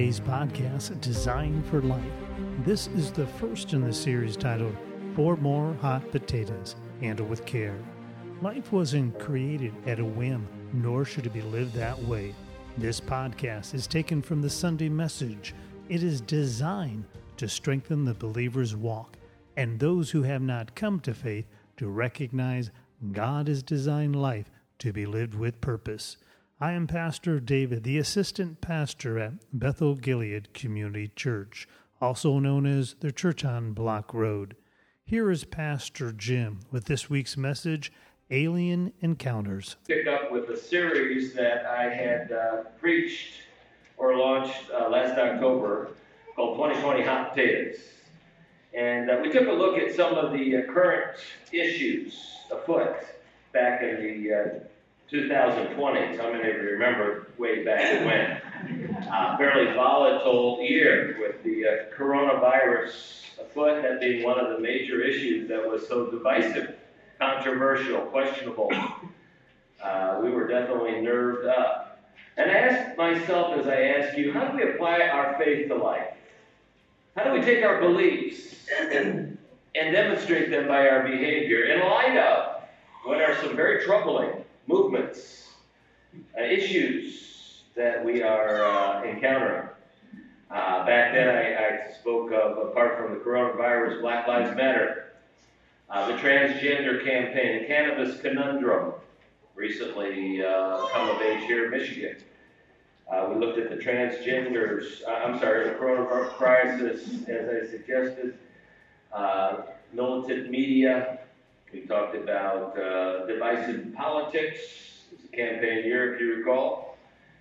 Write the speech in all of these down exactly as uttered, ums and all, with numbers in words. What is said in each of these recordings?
today's podcast, Design for Life. This is the first in the series titled Four More Hot Potatoes, Handled with Care. Life wasn't created at a whim, nor should it be lived that way. This podcast is taken from the Sunday message. It is designed to strengthen the believer's walk and those who have not come to faith to recognize God has designed life to be lived with purpose. I am Pastor David, the assistant pastor at Bethel Gilead Community Church, also known as the Church on Block Road. Here is Pastor Jim with this week's message, Alien Encounters. Pick up with a series that I had uh, preached or launched uh, last October called twenty twenty Hot Potatoes. And uh, we took a look at some of the uh, current issues afoot back in the uh, two thousand twenty. How many of you remember way back when? Uh, fairly volatile year with the uh, coronavirus afoot, that being one of the major issues that was so divisive, controversial, questionable. Uh, we were definitely nerved up. And I asked myself as I ask you, how do we apply our faith to life? How do we take our beliefs and demonstrate them by our behavior in light of what are some very troubling movements, uh, issues that we are uh, encountering? Uh, back then I, I spoke of, apart from the coronavirus, Black Lives Matter, uh, the transgender campaign, the cannabis conundrum, recently uh, come of age here in Michigan. Uh, we looked at the transgenders, uh, I'm sorry, the coronavirus crisis, as I suggested, uh, militant media. We talked about uh, divisive politics. It was a campaign year, if you recall.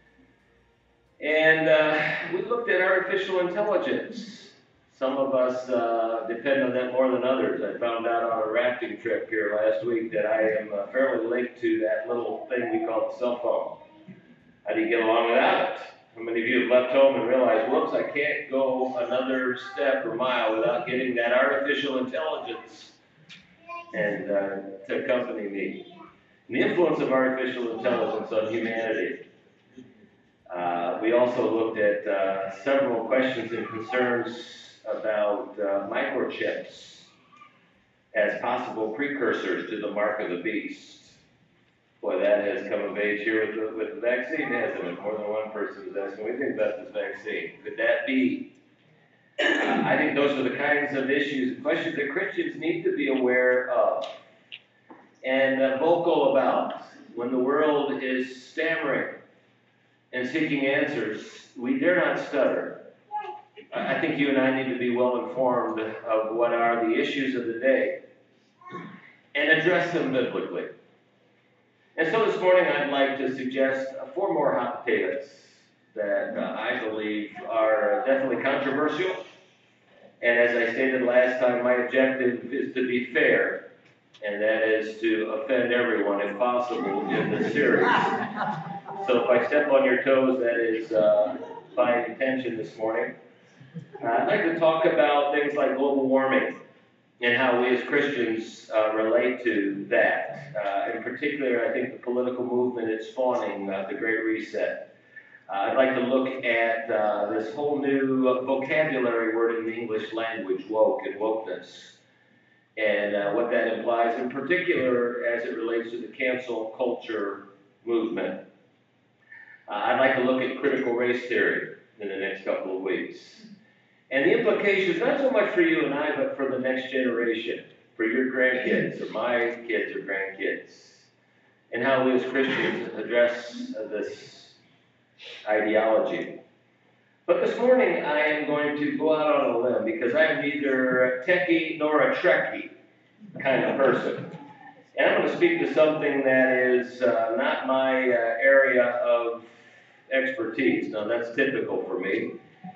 And uh, we looked at artificial intelligence. Some of us uh, depend on that more than others. I found out on a rafting trip here last week that I am uh, fairly linked to that little thing we call the cell phone. How do you get along without it? How many of you have left home and realized, whoops, I can't go another step or mile without getting that artificial intelligence and uh, to accompany me? And the influence of artificial intelligence on humanity. Uh, we also looked at uh, several questions and concerns about uh, microchips as possible precursors to the mark of the beast. Boy, that has come of age here with the, with the vaccine, hasn't it? More than one person is asking, what do you think about this vaccine? Could that be? Uh, I think those are the kinds of issues and questions that Christians need to be aware of and uh, vocal about. When the world is stammering and seeking answers, we dare not stutter. I think you and I need to be well informed of what are the issues of the day and address them biblically. And so this morning I'd like to suggest uh, four more hot potatoes that uh, I believe are definitely controversial. And as I stated last time, my objective is to be fair, and that is to offend everyone if possible in the series. So if I step on your toes, that is uh, by intention this morning. Uh, I'd like to talk about things like global warming and how we as Christians uh, relate to that. Uh, in particular, I think the political movement is spawning uh, the Great Reset. Uh, I'd like to look at uh, this whole new vocabulary word in the English language, woke and wokeness, and uh, what that implies, in particular as it relates to the cancel culture movement. Uh, I'd like to look at critical race theory in the next couple of weeks. And the implications, not so much for you and I, but for the next generation, for your grandkids, or my kids or grandkids, and how we as Christians address uh, this ideology. But this morning I am going to go out on a limb because I am neither a techie nor a Trekkie kind of person. And I'm going to speak to something that is uh, not my uh, area of expertise. Now that's typical for me.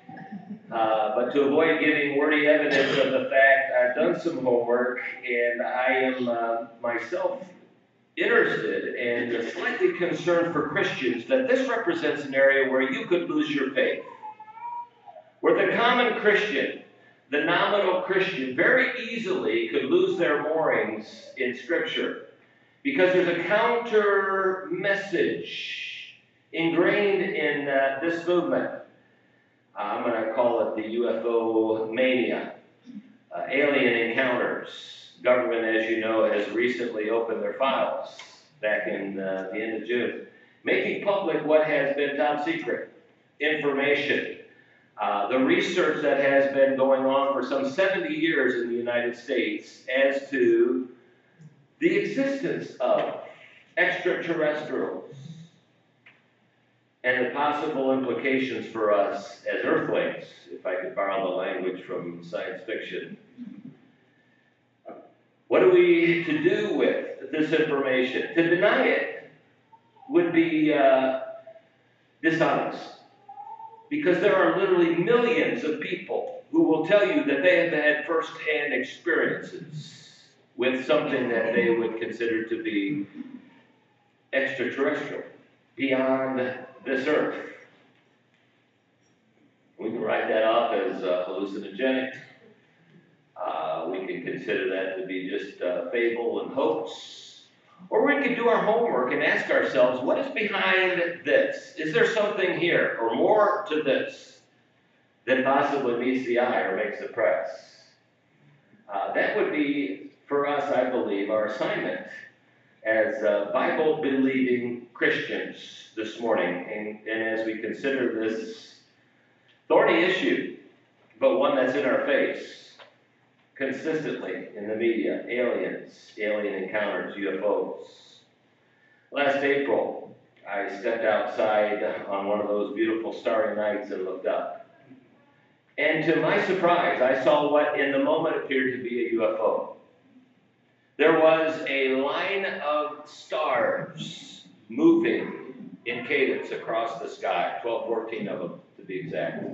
Uh, but to avoid giving wordy evidence of the fact, I've done some homework, and I am uh, myself interested and slightly concerned for Christians that this represents an area where you could lose your faith. Where the common Christian, the nominal Christian, very easily could lose their moorings in Scripture because there's a counter message ingrained in uh, this movement. Uh, I'm going to call it the U F O mania. Uh, alien encounters. Government, as you know, has recently opened their files back in uh, the end of June, making public what has been top secret information. Uh, the research that has been going on for some seventy years in the United States as to the existence of extraterrestrials and the possible implications for us as Earthlings, if I could borrow the language from science fiction. What are we to do with this information? To deny it would be uh, dishonest, because there are literally millions of people who will tell you that they have had first-hand experiences with something that they would consider to be extraterrestrial, beyond this earth. We can write that off as uh, hallucinogenic. Uh, we can consider that to be just uh, fable and hoax. Or we could do our homework and ask ourselves, what is behind this? Is there something here, or more to this, that possibly meets the eye or makes the press? Uh, that would be, for us, I believe, our assignment as uh, Bible-believing Christians this morning, and, and as we consider this thorny issue, but one that's in our face consistently in the media: aliens, alien encounters, U F Os. Last April, I stepped outside on one of those beautiful starry nights and looked up. And to my surprise, I saw what in the moment appeared to be a U F O. There was a line of stars moving in cadence across the sky, twelve, fourteen of them to be exact.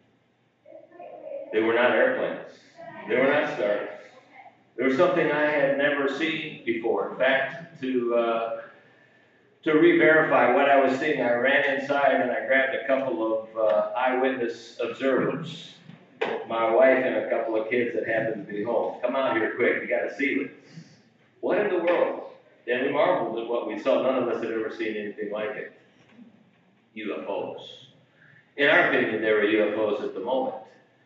They were not airplanes. They were not stars. There was something I had never seen before. In fact, to uh, to re-verify what I was seeing, I ran inside and I grabbed a couple of uh, eyewitness observers, my wife and a couple of kids that happened to be home. Come out here quick, you got to see this. What in the world? And we marveled at what we saw. None of us had ever seen anything like it. U F Os. In our opinion, they were U F Os at the moment.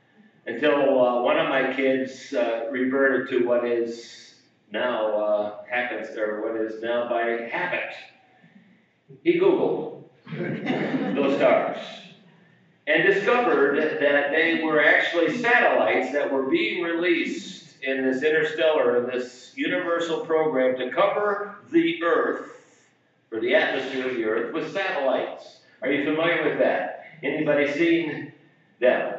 Until uh, one of my kids uh, reverted to what is now uh, happens, or what is now by habit. He Googled those stars and discovered that they were actually satellites that were being released in this interstellar, in this universal program to cover the Earth, or the atmosphere of the Earth, with satellites. Are you familiar with that? Anybody seen them?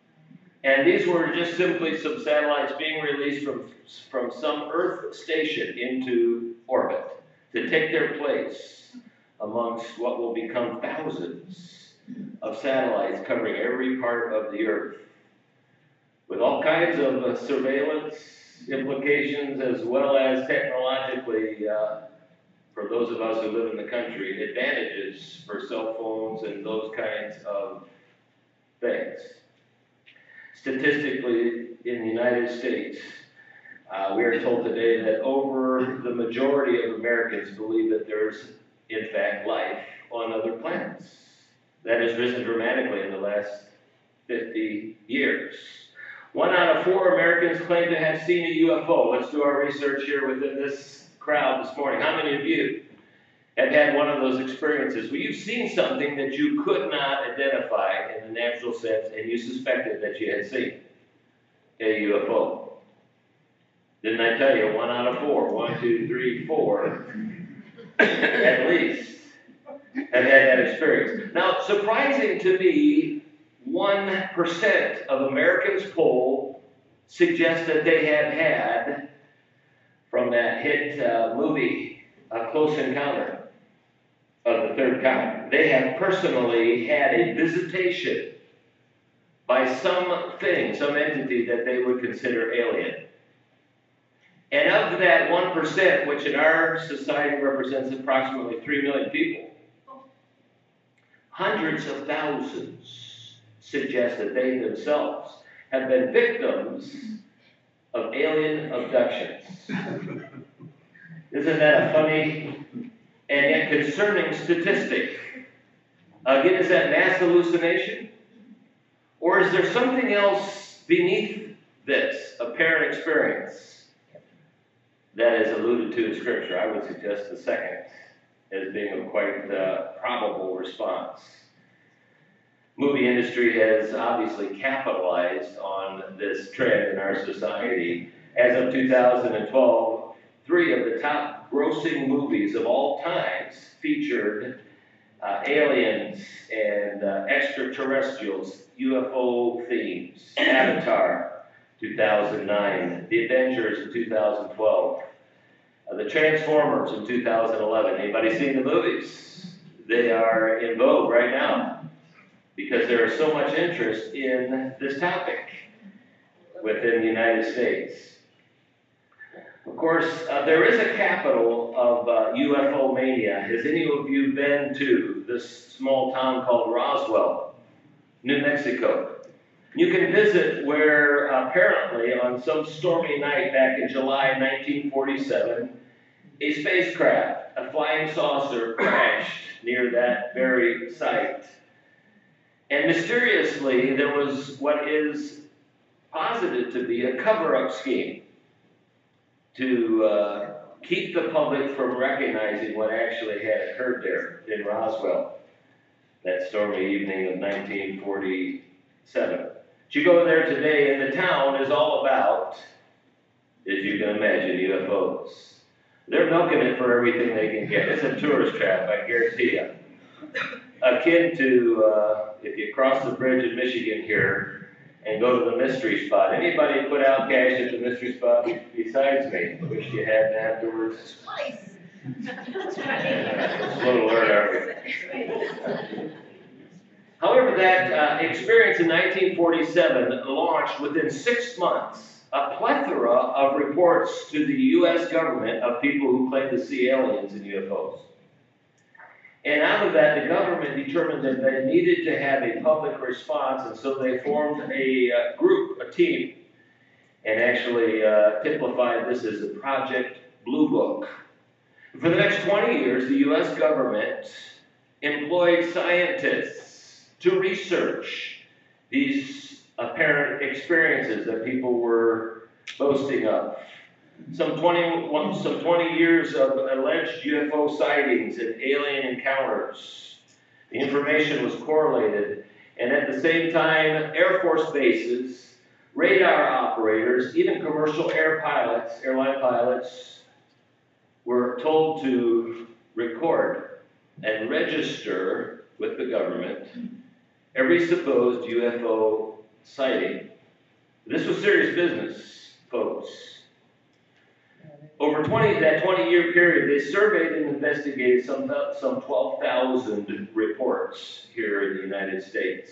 And these were just simply some satellites being released from, from some Earth station into orbit to take their place amongst what will become thousands of satellites covering every part of the Earth, with all kinds of uh, surveillance implications, as well as technologically, uh, for those of us who live in the country, advantages for cell phones and those kinds of things. Statistically, in the United States, uh, we are told today that over the majority of Americans believe that there's, in fact, life on other planets. That has risen dramatically in the last fifty years. One out of four Americans claim to have seen a U F O. Let's do our research here within this crowd this morning. How many of you have had one of those experiences where you've seen something that you could not identify in the natural sense, and you suspected that you had seen a U F O? Didn't I tell you? One out of four. One, two, three, four, at least, have had that experience. Now, surprising to me, one percent of Americans polled suggest that they have had, from that hit uh, movie, A Close Encounter of the Third Kind, they have personally had a visitation by something, some entity that they would consider alien. And of that one percent, which in our society represents approximately three million people, hundreds of thousands suggest that they themselves have been victims of alien abductions. Isn't that a funny and yet concerning statistic? Again, is that mass hallucination? Or is there something else beneath this apparent experience that is alluded to in Scripture? I would suggest the second as being a quite uh, probable response. Movie industry has obviously capitalized on this trend in our society. As of two thousand twelve, three of the top grossing movies of all times featured uh, aliens and uh, extraterrestrials, U F O themes. Avatar, two thousand nine. The Avengers in two thousand twelve. Uh, the Transformers in two thousand eleven. Anybody seen the movies? They are in vogue right now because there is so much interest in this topic within the United States. Of course, uh, there is a capital of uh, U F O mania. Has any of you been to this small town called Roswell, New Mexico? You can visit where apparently on some stormy night back in July nineteen forty-seven, a spacecraft, a flying saucer, crashed near that very site. And mysteriously, there was what is posited to be a cover-up scheme to uh, keep the public from recognizing what actually had occurred there in Roswell, that stormy evening of nineteen forty-seven. You go there today, and the town is all about, as you can imagine, U F Os. They're milking it for everything they can get. It's a tourist trap, I guarantee you. Akin to, uh, if you cross the bridge in Michigan here and go to the mystery spot. Anybody put out cash at the mystery spot besides me? Wish you hadn't afterwards. Twice. Slow to learn, aren't we? However, that uh, experience in nineteen forty-seven launched within six months a plethora of reports to the U S government of people who claimed to see aliens and U F Os. And out of that, the government determined that they needed to have a public response, and so they formed a uh, group, a team, and actually uh, typified this as the Project Blue Book. For the next twenty years, the U S government employed scientists to research these apparent experiences that people were boasting of. Some twenty, some twenty years of alleged U F O sightings and alien encounters. The information was correlated, and at the same time, Air Force bases, radar operators, even commercial air pilots, airline pilots, were told to record and register with the government every supposed U F O sighting. This was serious business, folks. Over twenty, that twenty-year period, they surveyed and investigated some, some twelve thousand reports here in the United States.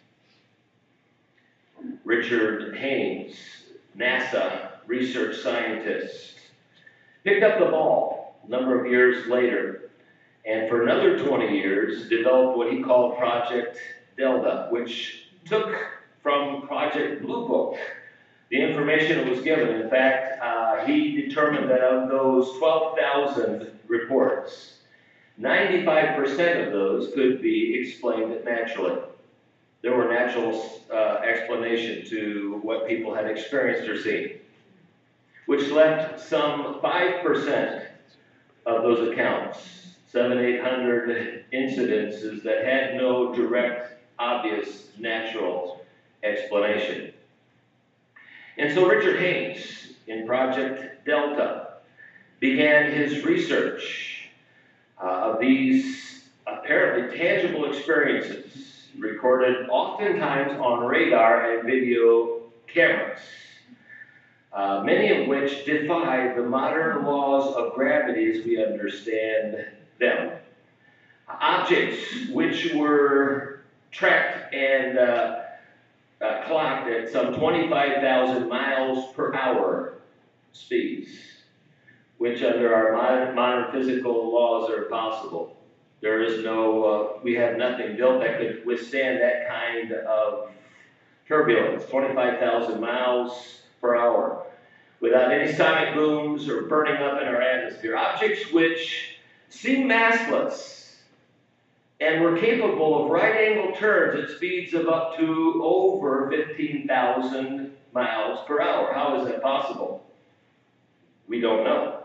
Richard Haynes, NASA research scientist, picked up the ball a number of years later, and for another twenty years, developed what he called Project Delta, which took from Project Blue Book the information that was given. In fact, uh, he determined that of those twelve thousand reports, ninety-five percent of those could be explained naturally. There were natural uh, explanation to what people had experienced or seen, which left some five percent of those accounts, seven, eight hundred incidences that had no direct, obvious, natural explanation. And so Richard Haynes, in Project Delta, began his research uh, of these apparently tangible experiences recorded oftentimes on radar and video cameras, uh, many of which defy the modern laws of gravity as we understand them. Objects which were tracked and uh, uh, clocked at some twenty-five thousand miles per hour speeds, which under our modern, modern physical laws are possible. There is no, uh, we have nothing built that could withstand that kind of turbulence, twenty-five thousand miles per hour, without any sonic booms or burning up in our atmosphere. Objects which seem massless, and were capable of right-angle turns at speeds of up to over fifteen thousand miles per hour. How is that possible? We don't know.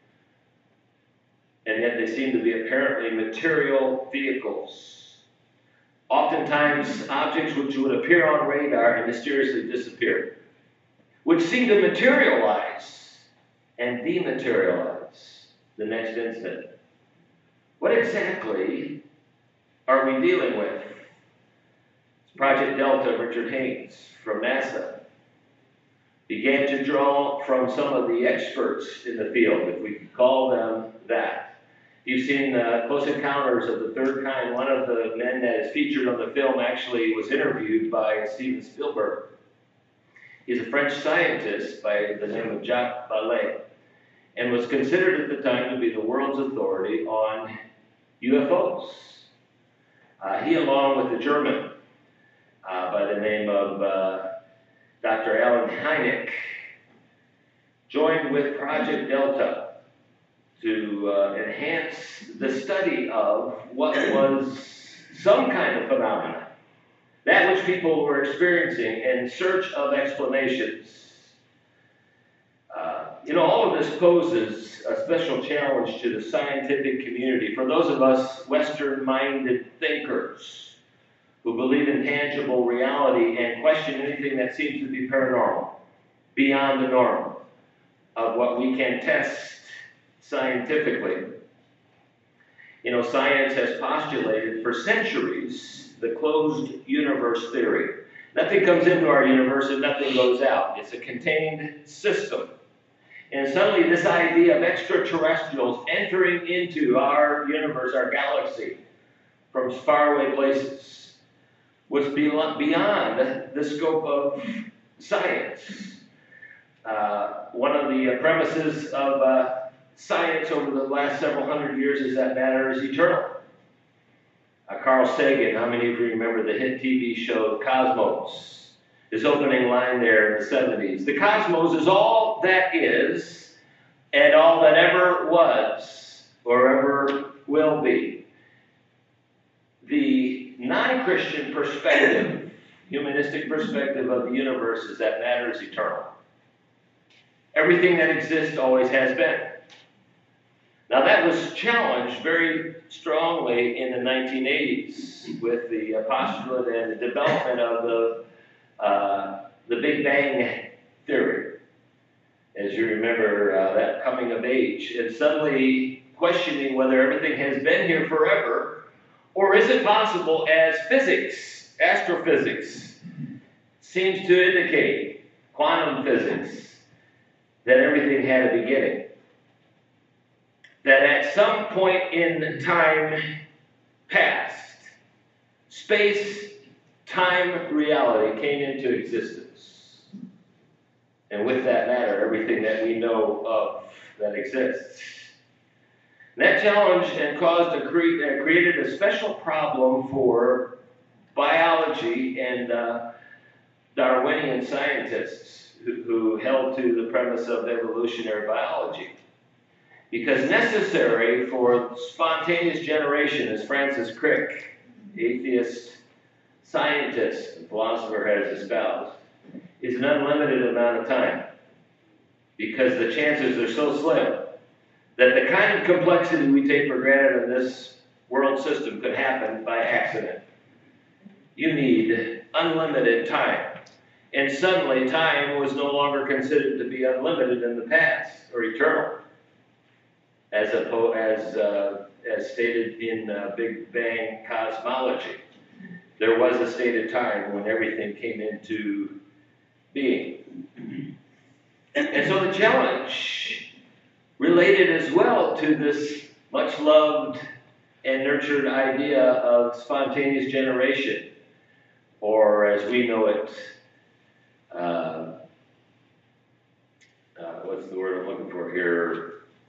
And yet they seem to be apparently material vehicles. Oftentimes, objects which would appear on radar and mysteriously disappear, which seem to materialize and dematerialize the next instant. What exactly are we dealing with? It's Project Delta. Richard Haynes from NASA began to draw from some of the experts in the field, if we could call them that. You've seen uh, Close Encounters of the Third Kind. One of the men that is featured on the film actually was interviewed by Steven Spielberg. He's a French scientist by the name of Jacques Vallée, and was considered at the time to be the world's authority on U F Os. Uh, he, along with the German uh, by the name of uh, Doctor Alan Hynek, joined with Project Delta to uh, enhance the study of what was some kind of phenomenon, that which people were experiencing, in search of explanations. Uh, you know, all of this poses a special challenge to the scientific community. For those of us Western-minded thinkers who believe in tangible reality and question anything that seems to be paranormal, beyond the norm of what we can test scientifically. You know, science has postulated for centuries the closed universe theory. Nothing comes into our universe and nothing goes out. It's a contained system. And suddenly this idea of extraterrestrials entering into our universe, our galaxy, from faraway places, was beyond the scope of science. Uh, one of the premises of uh, science over the last several hundred years is that matter is eternal. Uh, Carl Sagan, how many of you remember the hit T V show Cosmos? His opening line there in the seventies. The cosmos is all that is and all that ever was or ever will be. The non-Christian perspective, humanistic perspective of the universe is that matter is eternal. Everything that exists always has been. Now that was challenged very strongly in the nineteen eighties with the uh, postulate and the development of the uh, the Big Bang theory. As you remember, uh, that coming of age, and suddenly questioning whether everything has been here forever, or is it possible, as physics, astrophysics, seems to indicate, quantum physics, that everything had a beginning. That at some point in time past, space, time, reality came into existence. And with that matter, everything that we know of that exists. And that challenged and caused a cre- uh, created a special problem for biology and uh, Darwinian scientists who, who held to the premise of evolutionary biology. Because necessary for spontaneous generation, as Francis Crick, atheist scientist and philosopher, has espoused, is an unlimited amount of time. Because the chances are so slim that the kind of complexity we take for granted in this world system could happen by accident. You need unlimited time. And suddenly time was no longer considered to be unlimited in the past, or eternal. As, a, as, uh, as stated in uh, Big Bang cosmology. There was a stated time when everything came into being. And so the challenge related as well to this much loved and nurtured idea of spontaneous generation, or as we know it, uh, uh, what's the word I'm looking for here?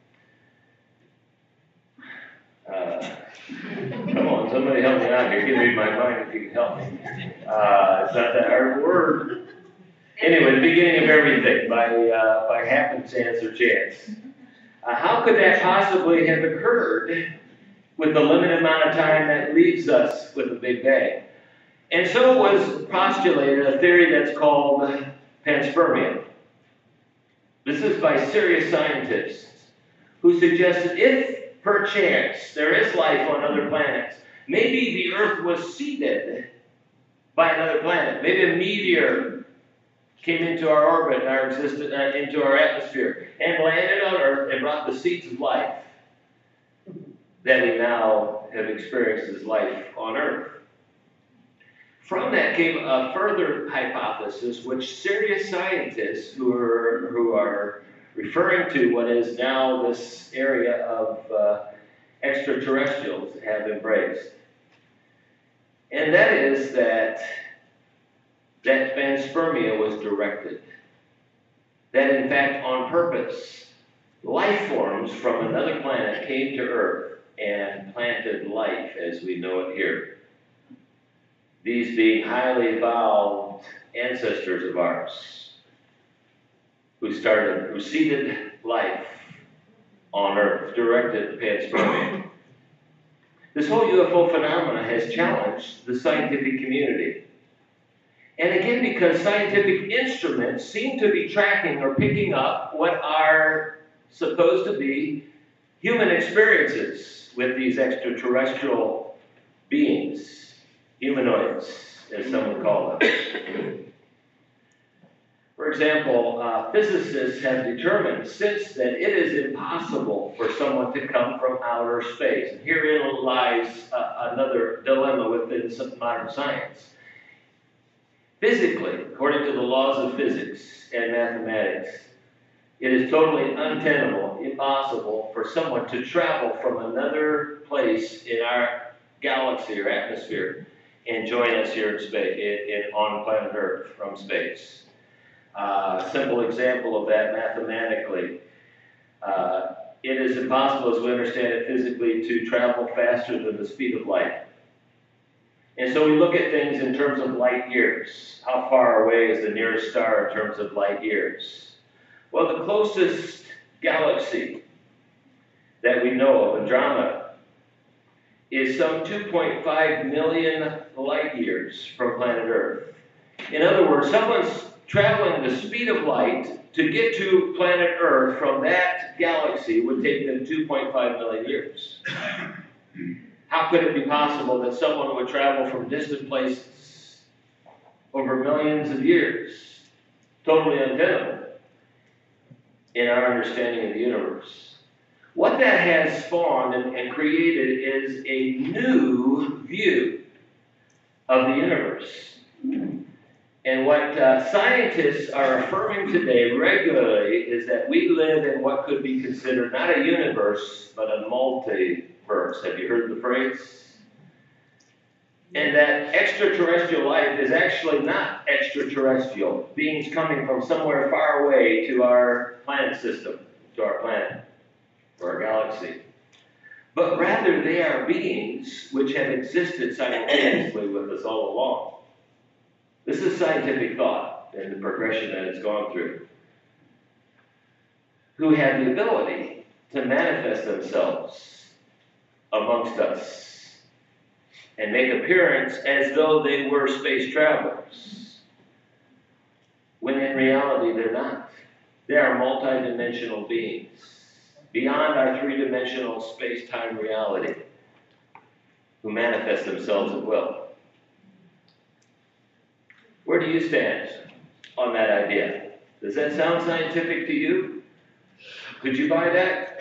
Uh, come on, somebody help me out here. Give me my mind if you can help me. Uh, it's not that hard word. Anyway, the beginning of everything by uh, by happenstance or chance. Uh, how could that possibly have occurred with the limited amount of time that leaves us with the Big Bang. And so was postulated a theory that's called panspermia. This is by serious scientists who suggested if, perchance, there is life on other planets, maybe the Earth was seeded by another planet. Maybe a meteor came into our orbit, our existence, uh, into our atmosphere, and landed on Earth and brought the seeds of life that we now have experienced as life on Earth. From that came a further hypothesis, which serious scientists who are, who are referring to what is now this area of uh, extraterrestrials have embraced. And that is that that panspermia was directed. That in fact, on purpose, life forms from another planet came to Earth and planted life as we know it here. These being highly evolved ancestors of ours who started, who seeded life on Earth, directed panspermia. This whole U F O phenomena has challenged the scientific community. And again, because scientific instruments seem to be tracking or picking up what are supposed to be human experiences with these extraterrestrial beings, humanoids, as some would call them. For example, uh, physicists have determined since that it is impossible for someone to come from outer space. And herein lies uh, another dilemma within some modern science. Physically, according to the laws of physics and mathematics, it is totally untenable, impossible for someone to travel from another place in our galaxy or atmosphere and join us here in space, in, in, on planet Earth from space. A uh, simple example of that mathematically, uh, it is impossible, as we understand it physically, to travel faster than the speed of light. And so we look at things in terms of light years. How far away is the nearest star in terms of light years? Well, the closest galaxy that we know of, Andromeda, is some two point five million light years from planet Earth. In other words, someone's traveling the speed of light to get to planet Earth from that galaxy would take them two point five million years. How could it be possible that someone would travel from distant places over millions of years? Totally untenable in our understanding of the universe. What that has spawned and, and created is a new view of the universe. And what uh, scientists are affirming today regularly is that we live in what could be considered not a universe, but a multiverse. Have you heard the phrase? And that extraterrestrial life is actually not extraterrestrial, beings coming from somewhere far away to our planet system, to our planet, to our galaxy. But rather they are beings which have existed simultaneously with us all along. This is scientific thought and the progression that it's gone through, who have the ability to manifest themselves amongst us and make appearance as though they were space travelers, when in reality they're not. They are multidimensional beings, beyond our three-dimensional space-time reality, who manifest themselves at will. Where do you stand on that idea? Does that sound scientific to you? Could you buy that?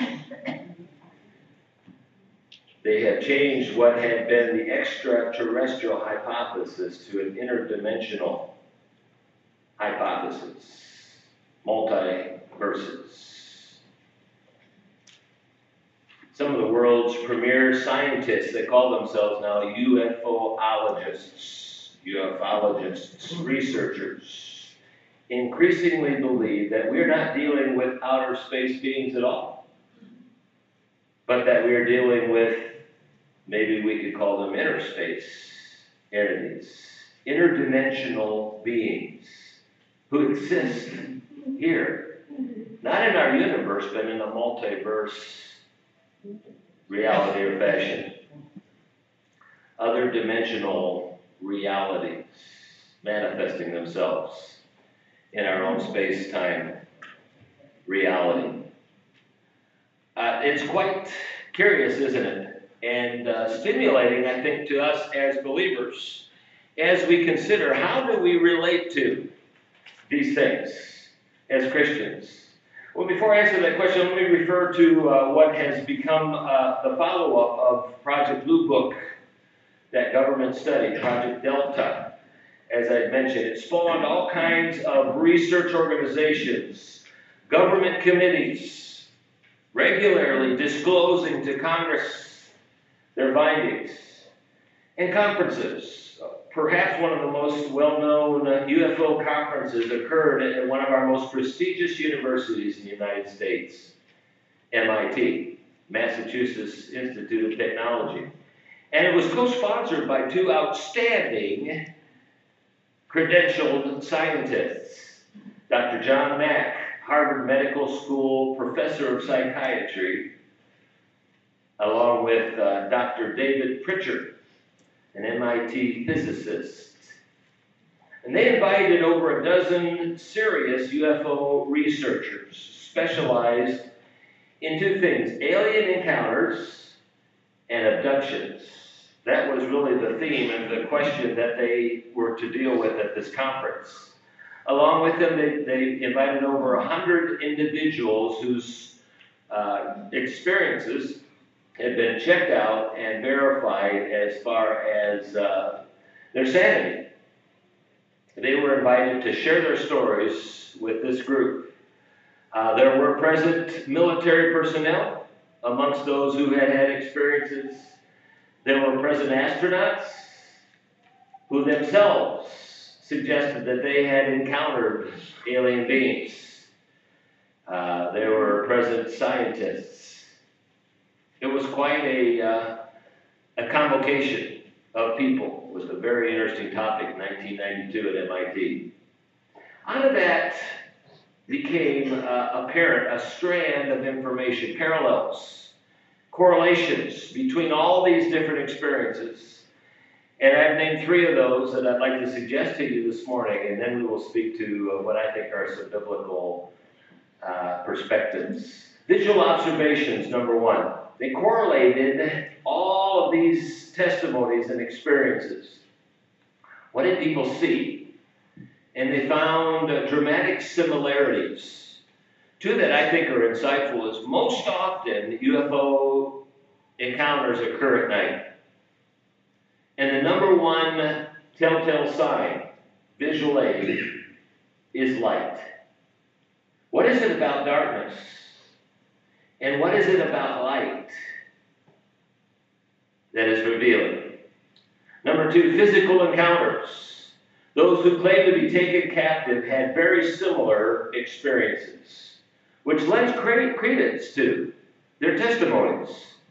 They have changed what had been the extraterrestrial hypothesis to an interdimensional hypothesis, multiverses. Some of the world's premier scientists, they call themselves now UFOologists. Ufologists, researchers, increasingly believe that we're not dealing with outer space beings at all, but that we're dealing with, maybe we could call them inner space entities, interdimensional beings who exist here, not in our universe, but in a multiverse reality or fashion. Other dimensional realities manifesting themselves in our own space-time reality. Uh, it's quite curious, isn't it? And uh, stimulating, I think, to us as believers as we consider how do we relate to these things as Christians. Well, before I answer that question, let me refer to uh, what has become uh, the follow-up of Project Blue Book, that government study, Project Delta. As I mentioned, it spawned all kinds of research organizations, government committees, regularly disclosing to Congress their findings, and conferences. Perhaps one of the most well-known U F O conferences occurred at one of our most prestigious universities in the United States, M I T, Massachusetts Institute of Technology. And it was co-sponsored by two outstanding credentialed scientists, Doctor John Mack, Harvard Medical School professor of psychiatry, along with uh, Doctor David Pritchard, an M I T physicist. And they invited over a dozen serious U F O researchers specialized in two things: alien encounters and abductions. That was really the theme and the question that they were to deal with at this conference. Along with them, they, they invited over one hundred individuals whose uh, experiences had been checked out and verified as far as uh, their sanity. They were invited to share their stories with this group. Uh, there were present military personnel amongst those who had had experiences. There were present astronauts who themselves suggested that they had encountered alien beings. Uh, there were present scientists. It was quite a, uh, a convocation of people. It was a very interesting topic in nineteen ninety-two at M I T. Out of that became uh, apparent a strand of information, parallels, correlations between all these different experiences. And I've named three of those that I'd like to suggest to you this morning, and then we will speak to uh, what I think are some biblical uh, perspectives. Visual observations, number one. They correlated all of these testimonies and experiences. What did people see? And they found uh, dramatic similarities. Two that I think are insightful is most often U F O encounters occur at night. And the number one telltale sign, visual aid, is light. What is it about darkness? And what is it about light that is revealing? Number two, physical encounters. Those who claim to be taken captive had very similar experiences, which lends credence to their testimonies.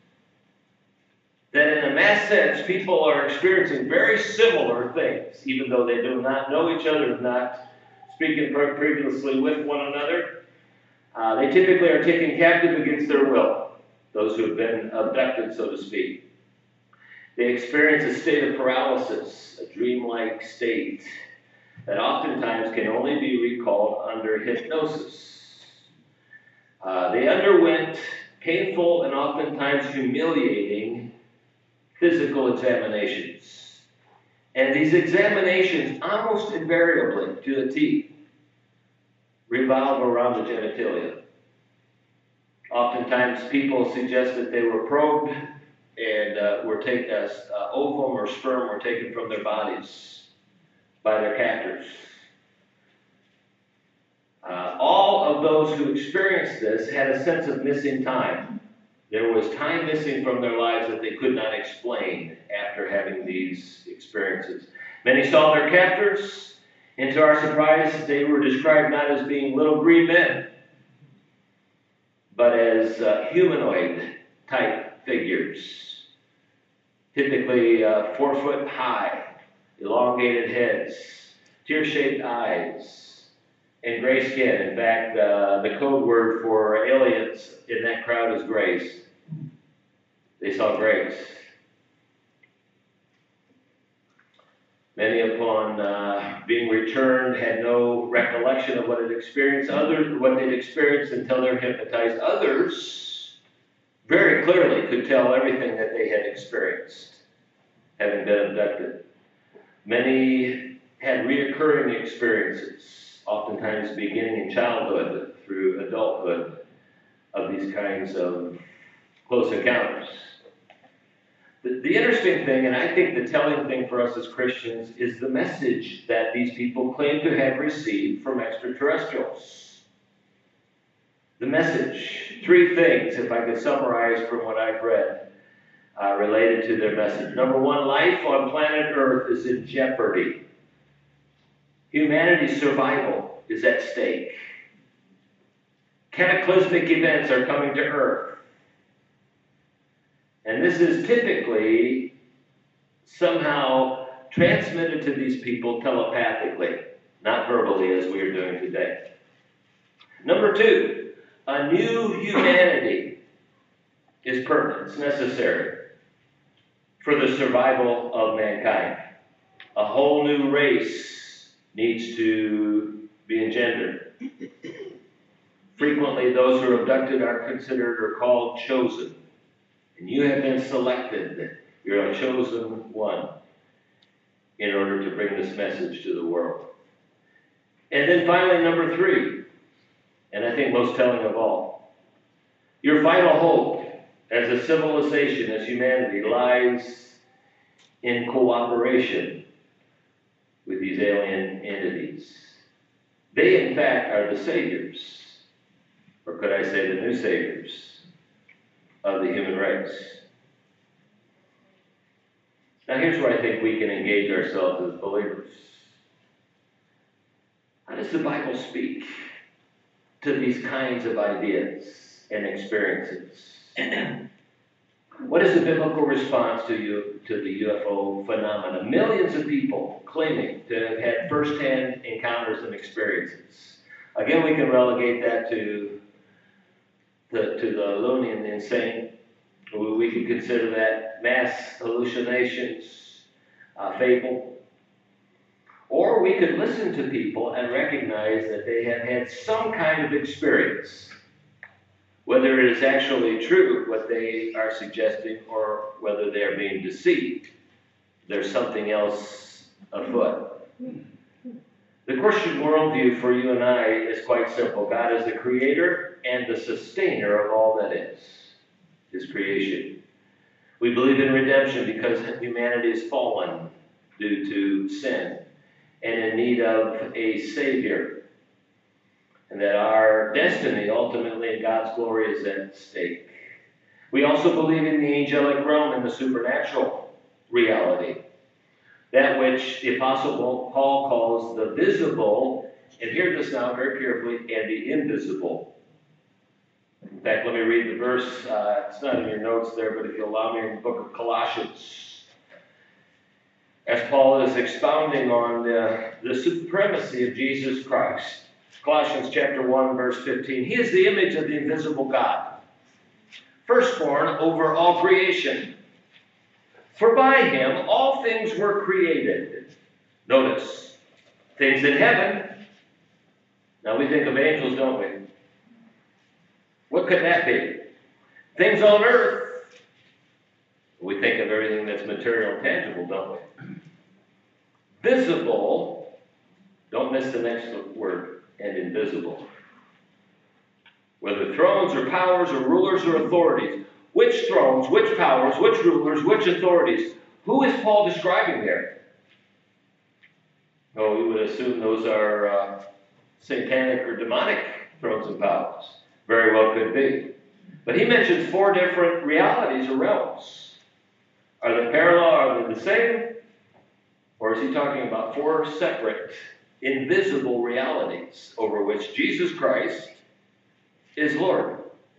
That in a mass sense, people are experiencing very similar things, even though they do not know each other, not speaking previously with one another. Uh, they typically are taken captive against their will, those who have been abducted, so to speak. They experience a state of paralysis, a dreamlike state that oftentimes can only be recalled under hypnosis. Uh, they underwent painful and oftentimes humiliating physical examinations. And these examinations, almost invariably to a T, revolve around the genitalia. Oftentimes people suggest that they were probed and uh, were taken as uh, ovum or sperm were taken from their bodies by their captors. Uh, all of those who experienced this had a sense of missing time. There was time missing from their lives that they could not explain after having these experiences. Many saw their captors, and to our surprise, they were described not as being little green men, but as uh, humanoid-type figures, typically uh, four foot high, elongated heads, tear-shaped eyes, and gray skin. In fact, uh, the code word for aliens in that crowd is grays. They saw grace. Many upon uh, being returned had no recollection of what had experienced. Others, what they'd experienced until they're hypnotized. Others very clearly could tell everything that they had experienced, having been abducted. Many had reoccurring experiences, oftentimes beginning in childhood through adulthood, of these kinds of close encounters. The, the interesting thing, and I think the telling thing for us as Christians, is the message that these people claim to have received from extraterrestrials. The message. Three things, if I could summarize from what I've read, uh, related to their message. Number one, life on planet Earth is in jeopardy. Humanity's survival is at stake. Cataclysmic events are coming to Earth. And this is typically somehow transmitted to these people telepathically, not verbally as we are doing today. Number two, a new humanity is pertinent, it's necessary for the survival of mankind. A whole new race needs to be engendered. Frequently, those who are abducted are considered or called chosen. And you have been selected. You're a chosen one in order to bring this message to the world. And then finally, number three, and I think most telling of all, your final hope as a civilization, as humanity, lies in cooperation with these alien entities. They, in fact, are the saviors, or could I say the new saviors, of the human race. Now here's where I think we can engage ourselves as believers. How does the Bible speak to these kinds of ideas and experiences? What is the biblical response to you to the U F O phenomena? Millions of people claiming to have had first-hand encounters and experiences. Again, we can relegate that to The, to the loony and the insane. We could consider that mass hallucinations, uh, fable. Or we could listen to people and recognize that they have had some kind of experience, whether it is actually true what they are suggesting or whether they are being deceived. There's something else afoot. The Christian worldview for you and I is quite simple. God is the creator and the sustainer of all that is, his creation. We believe in redemption because humanity is fallen due to sin and in need of a Savior. And that our destiny, ultimately in God's glory, is at stake. We also believe in the angelic realm and the supernatural reality. That which the Apostle Paul calls the visible, and hear this now very carefully, and the invisible. In fact, let me read the verse. Uh, it's not in your notes there, but if you allow me, in the book of Colossians. As Paul is expounding on the, the supremacy of Jesus Christ. Colossians chapter one, verse fifteen. He is the image of the invisible God, firstborn over all creation. For by him all things were created. Notice, things in heaven. Now we think of angels, don't we? What could that be? Things on earth. We think of everything that's material and tangible, don't we? Visible. Don't miss the next word. And invisible. Whether thrones or powers or rulers or authorities. Which thrones, which powers, which rulers, which authorities? Who is Paul describing there? Oh, we would assume those are uh, satanic or demonic thrones and powers. Very well could be. But he mentions four different realities or realms. Are they parallel? Are they the same? Or is he talking about four separate, invisible realities over which Jesus Christ is Lord?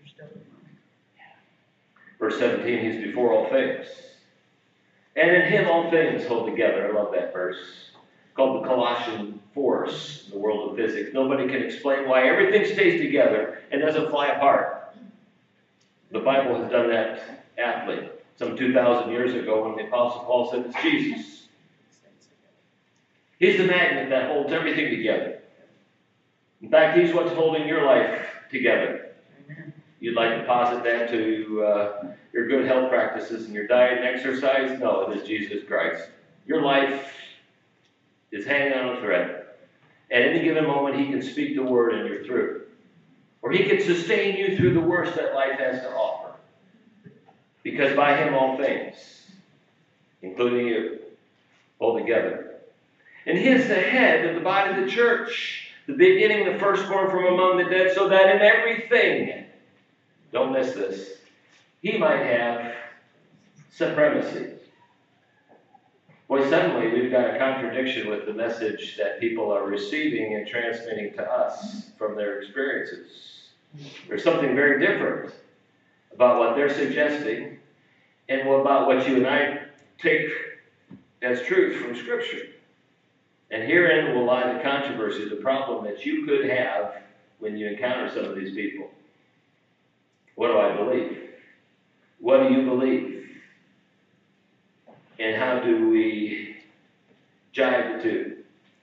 Verse seventeen, he's before all things. And in him all things hold together. I love that verse. Called the Colossian force in the world of physics. Nobody can explain why everything stays together and doesn't fly apart. The Bible has done that aptly some two thousand years ago when the Apostle Paul said it's Jesus. He's the magnet that holds everything together. In fact, he's what's holding your life together. You'd like to posit that to uh, your good health practices and your diet and exercise? No, it is Jesus Christ. Your life is hanging on a thread. At any given moment, he can speak the word and you're through. Or he can sustain you through the worst that life has to offer. Because by him all things, including you, hold together. And he is the head of the body of the church, the beginning, the firstborn from among the dead, so that in everything, don't miss this, he might have supremacy. Boy, suddenly we've got a contradiction with the message that people are receiving and transmitting to us from their experiences. There's something very different about what they're suggesting and about what you and I take as truth from Scripture. And herein will lie the controversy, the problem that you could have when you encounter some of these people. What do I believe? What do you believe? And how do we jive the two?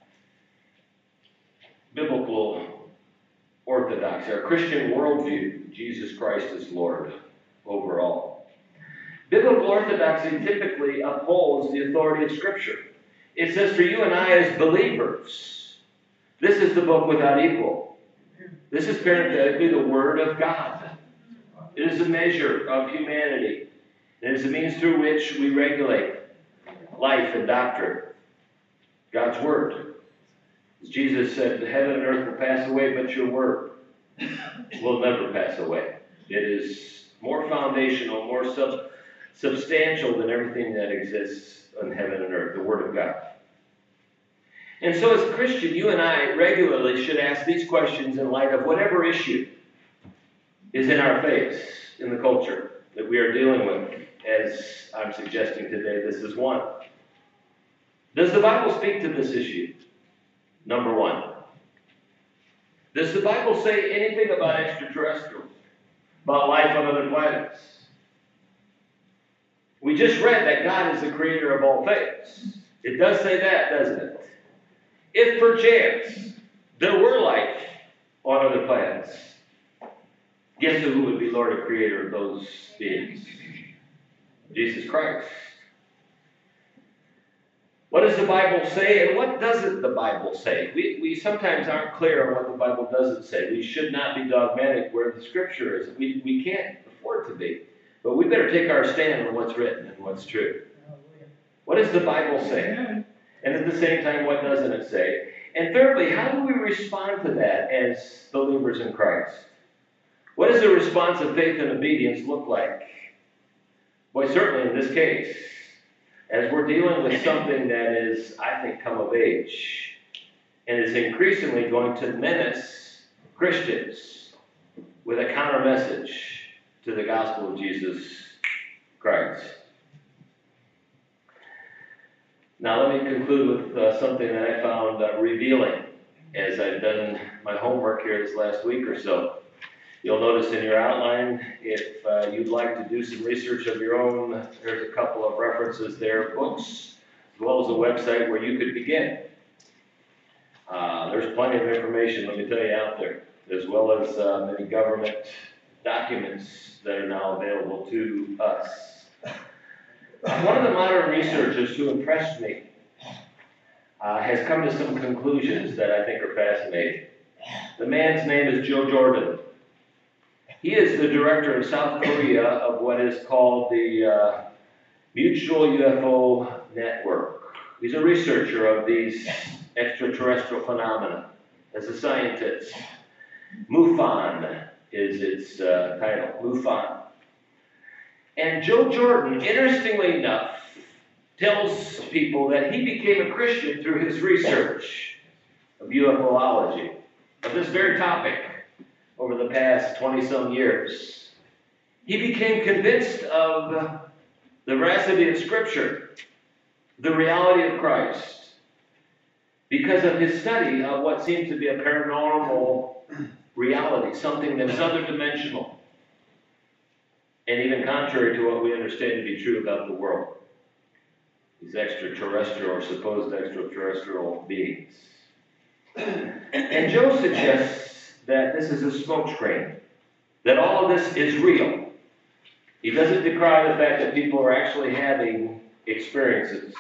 Biblical orthodoxy, our Christian worldview, Jesus Christ is Lord over all. Biblical orthodoxy typically upholds the authority of Scripture. It says for you and I as believers, this is the book without equal. This is parenthetically the Word of God. It is a measure of humanity. It is a means through which we regulate life and doctrine. God's Word. As Jesus said, heaven and earth will pass away, but your Word will never pass away. It is more foundational, more sub- substantial than everything that exists on heaven and earth, the Word of God. And so as a Christian, you and I regularly should ask these questions in light of whatever issue is in our face in the culture that we are dealing with. As I'm suggesting today, this is one. Does the Bible speak to this issue? Number one. Does the Bible say anything about extraterrestrials? About life on other planets? We just read that God is the creator of all things. It does say that, doesn't it? If perchance there were life on other planets, guess who would be Lord and creator of those beings? Jesus Christ. What does the Bible say and what doesn't the Bible say? We, we sometimes aren't clear on what the Bible doesn't say. We should not be dogmatic where the Scripture is. We, we can't afford to be. But we better take our stand on what's written and what's true. What does the Bible say? And at the same time, what doesn't it say? And thirdly, how do we respond to that as believers in Christ? What does the response of faith and obedience look like? Boy, certainly in this case, as we're dealing with something that is, I think, come of age, and is increasingly going to menace Christians with a counter message to the gospel of Jesus Christ. Now let me conclude with uh, something that I found uh, revealing as I've done my homework here this last week or so. You'll notice in your outline, if uh, you'd like to do some research of your own, there's a couple of references there, books, as well as a website where you could begin. Uh, there's plenty of information, let me tell you, out there, as well as uh, many government documents that are now available to us. One of the modern researchers who impressed me uh, has come to some conclusions that I think are fascinating. The man's name is Joe Jordan. He is the director in South Korea of what is called the uh, Mutual U F O Network. He's a researcher of these extraterrestrial phenomena as a scientist. MUFON is its uh, title, MUFON. And Joe Jordan, interestingly enough, tells people that he became a Christian through his research of UFOlogy, of this very topic, over the past twenty-some years. He became convinced of the veracity of Scripture, the reality of Christ, because of his study of what seemed to be a paranormal reality, something that is other dimensional. and even contrary to what we understand to be true about the world. These extraterrestrial or supposed extraterrestrial beings. And Joe suggests that this is a smokescreen, that all of this is real. He doesn't decry the fact that people are actually having experiences,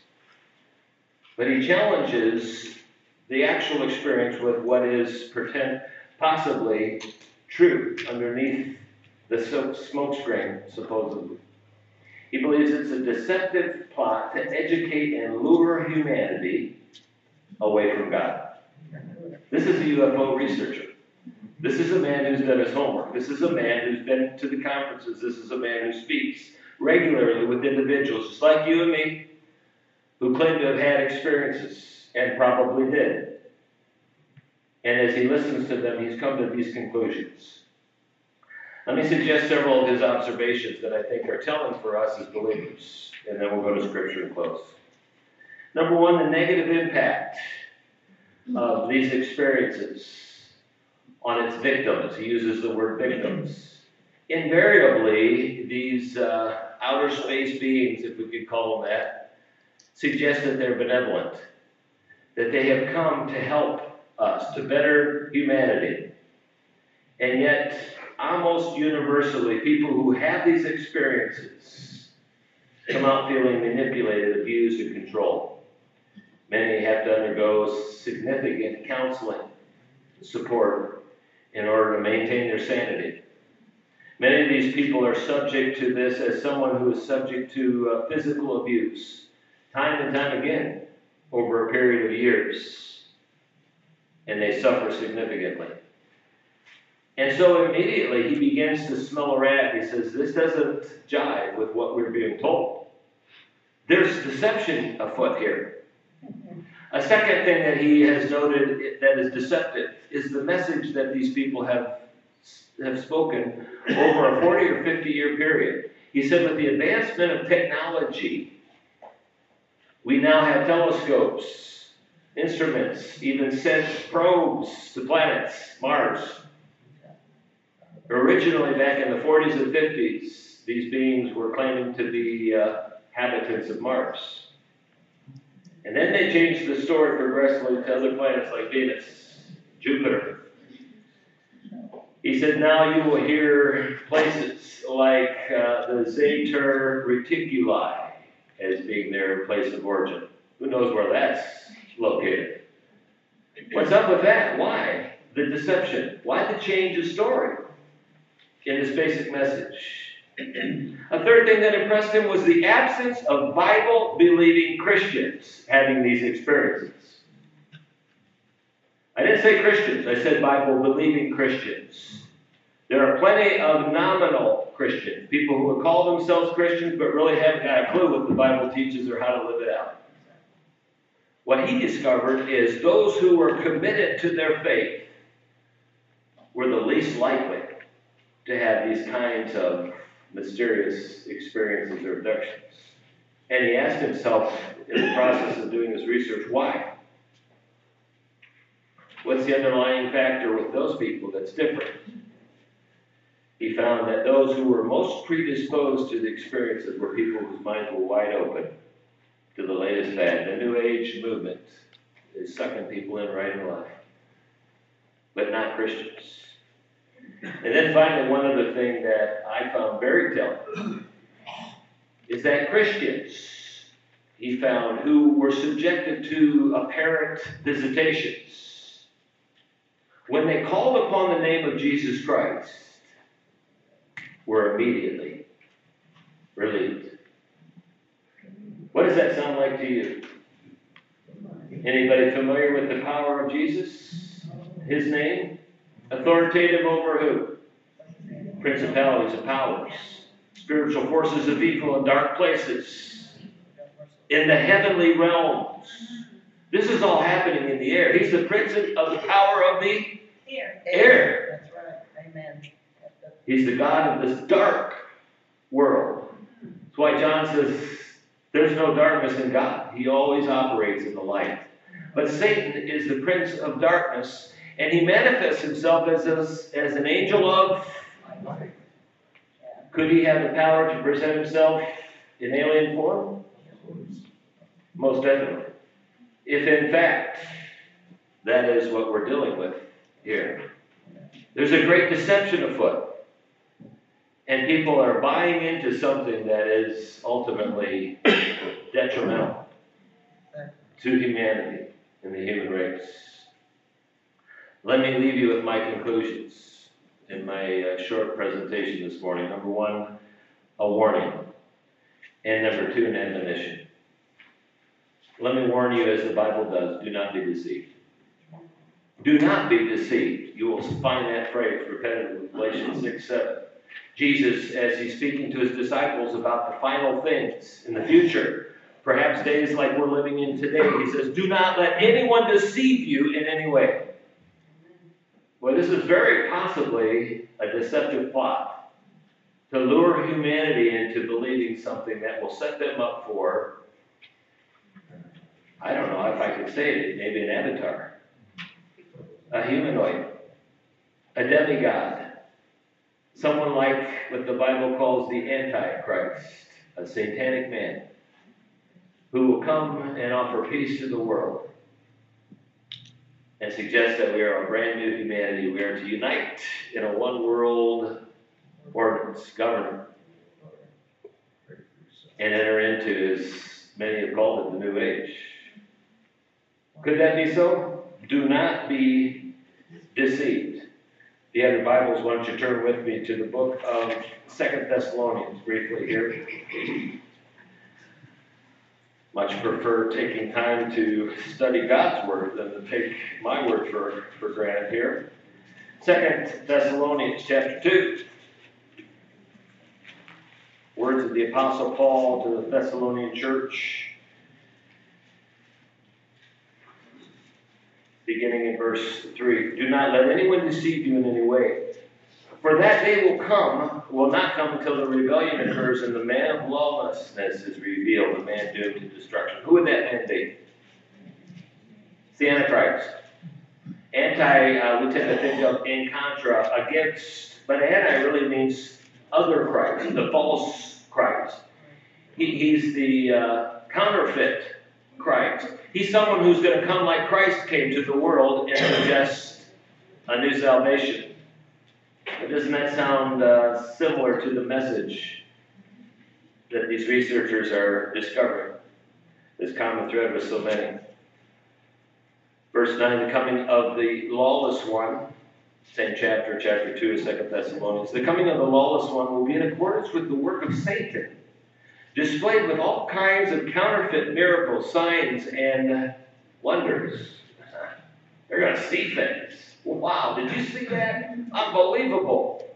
but he challenges the actual experience with what is pretend, possibly true underneath the smokescreen, supposedly. He believes it's a deceptive plot to educate and lure humanity away from God. This is a U F O researcher. This is a man who's done his homework. This is a man who's been to the conferences. This is a man who speaks regularly with individuals, just like you and me, who claim to have had experiences, and probably did. And as he listens to them, he's come to these conclusions. Let me suggest several of his observations that I think are telling for us as believers, and then we'll go to Scripture and close. Number one, the negative impact of these experiences on its victims. He uses the word victims. Invariably, these uh, outer space beings, if we could call them that, suggest that they're benevolent, that they have come to help us, to better humanity. And yet, almost universally, people who have these experiences come out feeling manipulated, abused, and controlled. Many have to undergo significant counseling support in order to maintain their sanity. Many of these people are subject to this as someone who is subject to uh, physical abuse, time and time again, over a period of years, and they suffer significantly. And so immediately he begins to smell a rat. He says, this doesn't jive with what we're being told. There's deception afoot here. A second thing that he has noted that is deceptive is the message that these people have, have spoken over a forty or fifty year period. He said, with the advancement of technology, we now have telescopes, instruments, even sent probes to planets, Mars. Originally, back in the forties and fifties, these beings were claiming to be uh, inhabitants of Mars. And then they changed the story progressively to other planets like Venus, Jupiter. He said, now you will hear places like uh, the Zater Reticuli as being their place of origin. Who knows where that's located? What's up with that? Why the deception? Why the change of story in this basic message? A third thing that impressed him was the absence of Bible-believing Christians having these experiences. I didn't say Christians, I said Bible-believing Christians. There are plenty of nominal Christians, people who would call themselves Christians but really haven't got a clue what the Bible teaches or how to live it out. What he discovered is those who were committed to their faith were the least likely to have these kinds of mysterious experiences or abductions. And he asked himself in the process of doing his research, why? What's the underlying factor with those people that's different? He found that those who were most predisposed to the experiences were people whose minds were wide open to the latest fad. The New Age movement is sucking people in right in life, but not Christians. And then finally, one other thing that I found very telling is that Christians, he found, who were subjected to apparent visitations, when they called upon the name of Jesus Christ, were immediately relieved. What does that sound like to you? Anybody familiar with the power of Jesus? His name? Authoritative over who? Principalities and powers. Spiritual forces of evil in dark places. In the heavenly realms. This is all happening in the air. He's the prince of the power of the air. air. That's right. Amen. He's the God of this dark world. That's why John says there's no darkness in God. He always operates in the light. But Satan is the prince of darkness, and he manifests himself as, a, as an angel of Could he have the power to present himself in alien form? Most definitely. If in fact that is what we're dealing with here. There's a great deception afoot. And people are buying into something that is ultimately detrimental to humanity and the human race. Let me leave you with my conclusions in my uh, short presentation this morning. Number one, a warning. And number two, an admonition. Let me warn you, as the Bible does, do not be deceived. Do not be deceived. You will find that phrase repeated in Galatians six seven. Jesus, as he's speaking to his disciples about the final things in the future, perhaps days like we're living in today, he says, do not let anyone deceive you in any way. Well, this is very possibly a deceptive plot to lure humanity into believing something that will set them up for, I don't know if I could say it, maybe an avatar, a humanoid, a demigod, someone like what the Bible calls the Antichrist, a satanic man, who will come and offer peace to the world and suggest that we are a brand new humanity. We are to unite in a one world ordinance, government, and enter into, as many have called it, the New Age. Could that be so? Do not be deceived. If you have your Bibles, why don't you turn with me to the book of Second Thessalonians briefly here. Much prefer taking time to study God's Word than to take my word for, for granted here. Second Thessalonians chapter two. Words of the Apostle Paul to the Thessalonian church. Beginning in verse three. Do not let anyone deceive you in any way. For that day will come, will not come until the rebellion occurs and the man of lawlessness is revealed, the man doomed to destruction. Who would that man be? It's the Antichrist. Anti, uh, we tend to think of in contra, against, but anti really means other Christ, the false Christ. He, he's the uh, counterfeit Christ. He's someone who's going to come like Christ came to the world and suggest a new salvation. But doesn't that sound uh, similar to the message that these researchers are discovering? This common thread with so many. Verse nine, the coming of the lawless one, same chapter, chapter two of Second Thessalonians. The coming of the lawless one will be in accordance with the work of Satan, displayed with all kinds of counterfeit miracles, signs, and wonders. They're going to see things. Wow, did you see that? Unbelievable.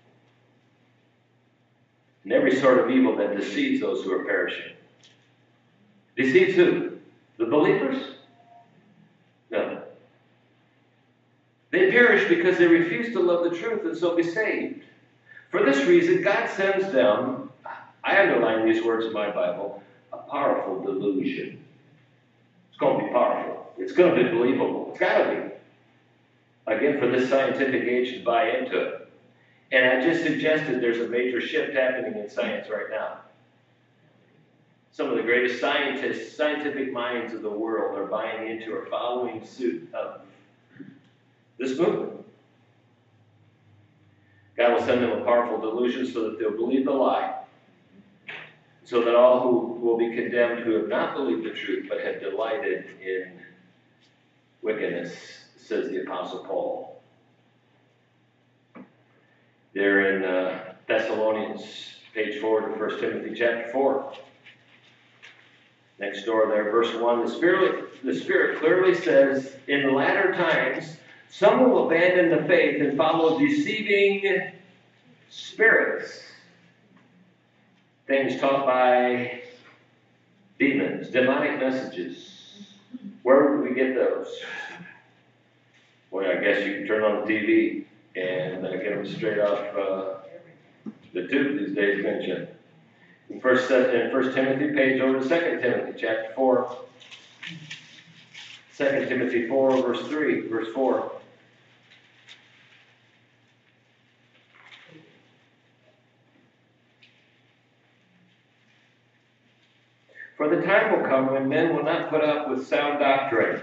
And every sort of evil that deceives those who are perishing. Deceives who? The believers? No. They perish because they refuse to love the truth and so be saved. For this reason, God sends them, I underline these words in my Bible, a powerful delusion. It's going to be powerful. It's going to be believable. It's got to be. Again, for this scientific age to buy into it. And I just suggested there's a major shift happening in science right now. Some of the greatest scientists, scientific minds of the world are buying into or following suit of this movement. God will send them a powerful delusion so that they'll believe the lie. So that all who will be condemned who have not believed the truth but have delighted in wickedness, says the Apostle Paul. There in uh, Thessalonians, page four to First Timothy chapter four. Next door there, verse one, the Spirit, the Spirit clearly says, in the latter times, some will abandon the faith and follow deceiving spirits. Things taught by demons, demonic messages. Where would we get those? Well, I guess you can turn on the T V and uh, get them straight off uh, the tube these days, can't you? In First, in First Timothy, page over to Second Timothy, chapter four. Second Timothy four, verse three, verse four. For the time will come when men will not put up with sound doctrine.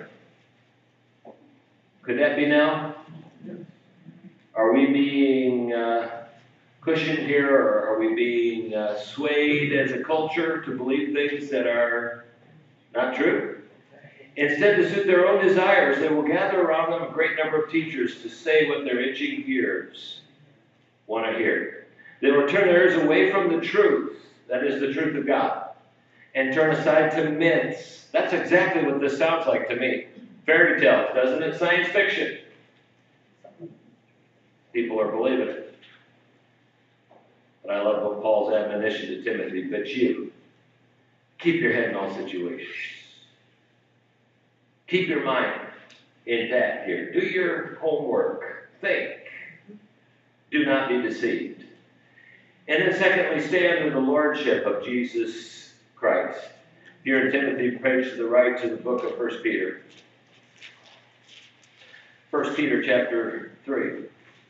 Could that be now? Are we being uh, cushioned here, or are we being uh, swayed as a culture to believe things that are not true? Instead, to suit their own desires, they will gather around them a great number of teachers to say what their itching ears want to hear. They will turn their ears away from the truth, that is the truth of God, and turn aside to myths. That's exactly what this sounds like to me. Fairy tales, doesn't it? Science fiction. People are believing it. But I love what Paul's admonition to Timothy. But you, keep your head in all situations. Keep your mind intact here. Do your homework. Think. Do not be deceived. And then secondly, stay under the lordship of Jesus Christ. If you're in Timothy, page to the right to the book of First Peter. First Peter chapter three.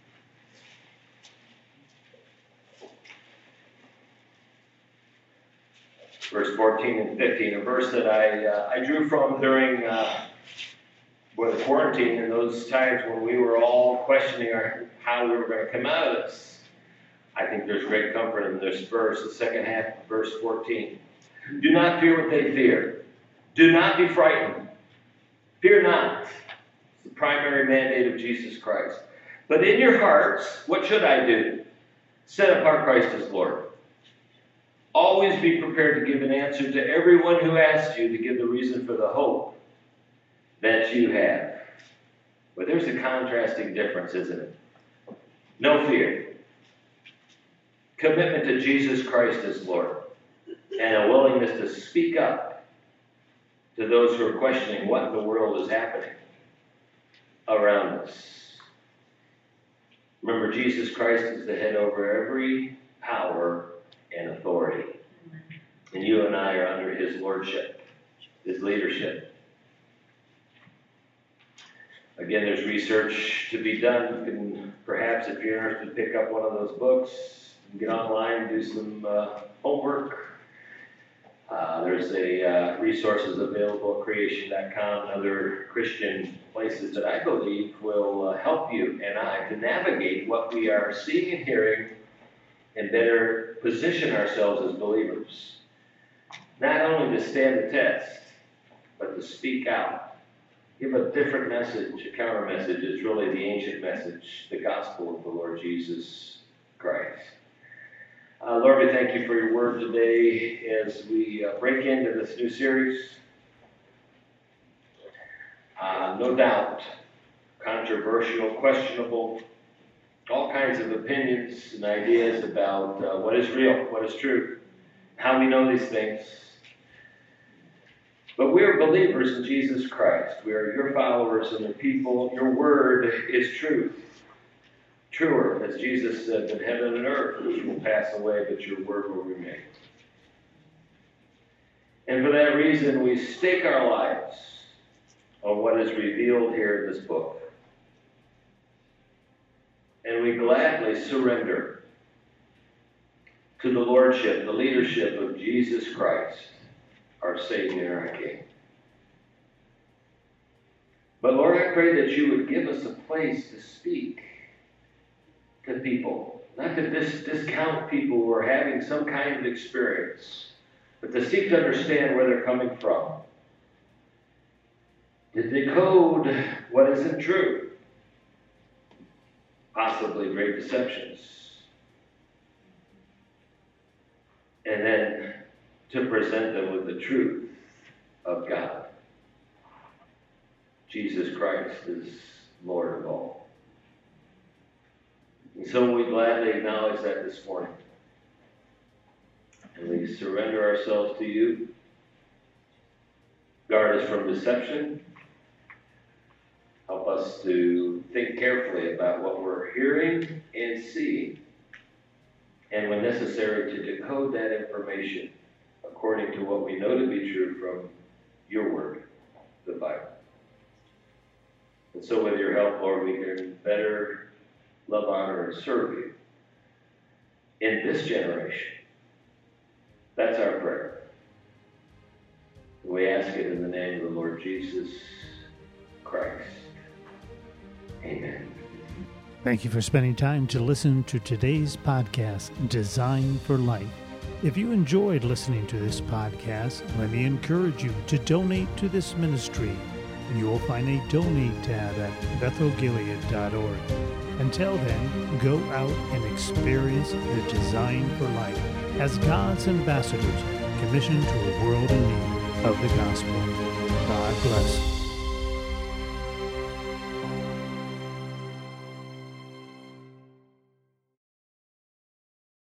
Verse fourteen and fifteen, a verse that I uh, I drew from during uh, well, the quarantine and those times when we were all questioning our, how we were going to come out of this. I think there's great comfort in this verse, the second half of verse fourteen. Do not fear what they fear. Do not be frightened. Fear not. It's the primary mandate of Jesus Christ. But in your hearts, what should I do? Set apart Christ as Lord. Always be prepared to give an answer to everyone who asks you to give the reason for the hope that you have. But there's a contrasting difference, isn't it? No fear. Commitment to Jesus Christ as Lord. And a willingness to speak up to those who are questioning what in the world is happening around us. Remember, Jesus Christ is the head over every power and authority. And you and I are under his lordship, his leadership. Again, there's research to be done. You can, perhaps if you're interested, pick up one of those books, and get online, do some uh, homework. Uh, there's a uh, resources available at creation dot com and other Christian places that I believe will uh, help you and I to navigate what we are seeing and hearing and better position ourselves as believers. Not only to stand the test, but to speak out. Give a different message, a counter message. It's really the ancient message, the gospel of the Lord Jesus Christ. Uh, Lord, we thank you for your word today as we uh, break into this new series. Uh, no doubt, controversial, questionable, all kinds of opinions and ideas about uh, what is real, what is true, how we know these things. But we are believers in Jesus Christ. We are your followers and your people. Your word is truth. Truer, as Jesus said, than heaven and earth, which will pass away, but your word will remain. And for that reason, we stake our lives on what is revealed here in this book. And we gladly surrender to the lordship, the leadership of Jesus Christ, our Savior and our King. But Lord, I pray that you would give us a place to speak to people, not to dis- discount people who are having some kind of experience, but to seek to understand where they're coming from, to decode what isn't true, possibly great deceptions, and then to present them with the truth of God. Jesus Christ is Lord of all. And so we gladly acknowledge that this morning. And we surrender ourselves to you. Guard us from deception. Help us to think carefully about what we're hearing and seeing. And when necessary, to decode that information according to what we know to be true from your word, the Bible. And so with your help, Lord, we can better love, honor, and serve you in this generation. That's our prayer. We ask it in the name of the Lord Jesus Christ. Amen. Thank you for spending time to listen to today's podcast, Design for Life. If you enjoyed listening to this podcast, let me encourage you to donate to this ministry. You will find a donate tab at bethel gilead dot org. Until then, go out and experience the Design for Life as God's ambassadors commissioned to a world in need of the gospel. God bless.